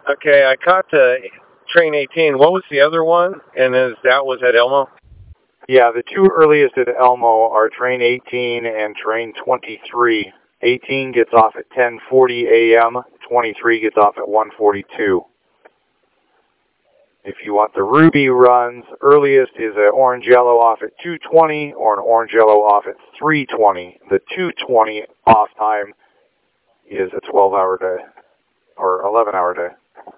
Okay, I caught train 18. What was the other one? And that was at Elmo? Yeah, the two earliest at Elmo are train 18 and train 23. 18 gets off at 10:40 a.m., 23 gets off at 1:42. If you want the Ruby runs, earliest is an orange yellow off at 2:20 or an orange yellow off at 3:20. The 2:20 off time is a 12-hour day or 11-hour day.